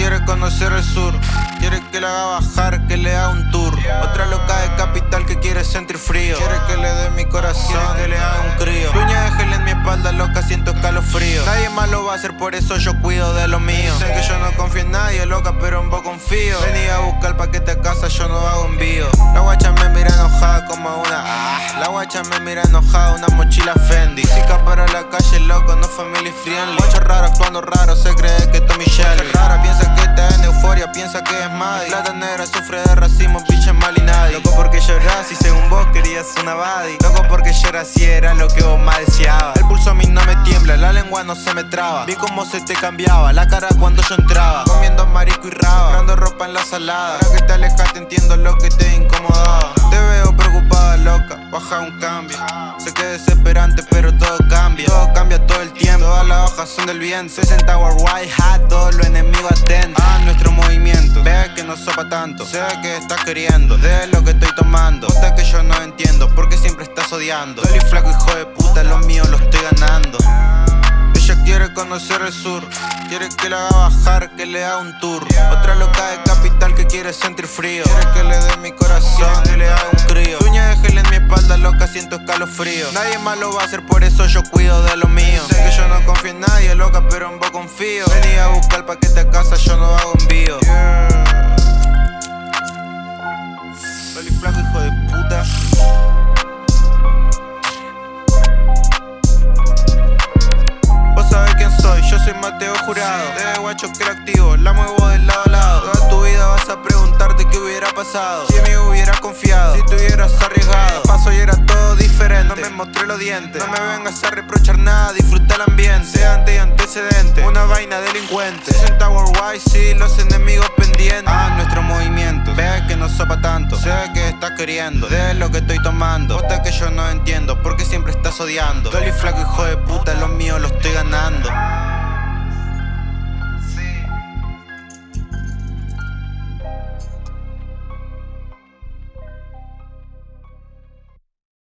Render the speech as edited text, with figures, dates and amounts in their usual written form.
quiere conocer el sur, quiere que le haga bajar, que le haga un tour. Otra loca de capital que quiere sentir frío, quiere que le dé mi corazón, quiere que le haga un crío. Dueña de gel en mi espalda, loca, siento escalofrío. Nadie más lo va a hacer, por eso yo cuido de lo mío. Sé que yo no confío en nadie, loca, pero en vos confío. Vení a buscar el paquete a casa, yo no hago envío. La guacha me mira enojada como una La guacha me mira enojada, una mochila Fendi. Música para la calle, loco, no family friendly. Guacho raro, actuando raro, se cree que Tommy Shelby. Rara, piensa que está en euforia, piensa que es Maddie. Plata negra, sufre de racismo, bitch es mal y nadie. Loco porque llorás y según vos querías una baddie. Loco porque lloras si era lo que vos más deseabas. El pulso a mí no me tiembla, la lengua no se me traba. Vi cómo se te cambiaba la cara cuando yo entraba. Comiendo marisco y raba, comprando ropa en la salada. Ahora que te alejaste entiendo lo que te incomodaba. Te veo preocupada, loca, baja un cambio. Sé que es desesperante pero todo cambia. Todo cambia todo el tiempo, todas las hojas son del viento. 60 war white hat, todos los enemigos atentos a nuestro movimiento. Ve que no sopa tanto, sé que estás queriendo de lo que estoy tomando. Hasta que yo no entiendo porque siempre estás odiando. Doli flaco hijo de puta, lo mío lo estoy ganando. Ella quiere conocer el sur, quiere que le haga bajar, que le haga un tour. Otra loca de capital que quiere sentir frío, quiere que le dé mi corazón, que le haga un crío. Dueña de gel en mi espalda, loca, siento escalofrío. Nadie más lo va a hacer, por eso yo cuido de lo mío. Sé que yo no confío en nadie, loca, pero en vos confío. Vení a buscar el paquete a casa, yo no hago envío. Doli flaco hijo de puta. Yo soy Mateo Jurado, de guacho que era activo, la muevo de lado a lado. Toda tu vida vas a preguntarte qué hubiera pasado si me hubieras confiado, si te hubieras arriesgado. Paso y era todo diferente, no me mostré los dientes. No me vengas a reprochar nada, disfruta el ambiente. Ante y antecedente, una vaina delincuente. 60 worldwide, sí, los enemigos pendientes a nuestro movimiento. Ve que no sopa tanto, sé que estás queriendo de lo que estoy tomando. Hasta que yo no entiendo porque siempre estás odiando. Doli flaco hijo de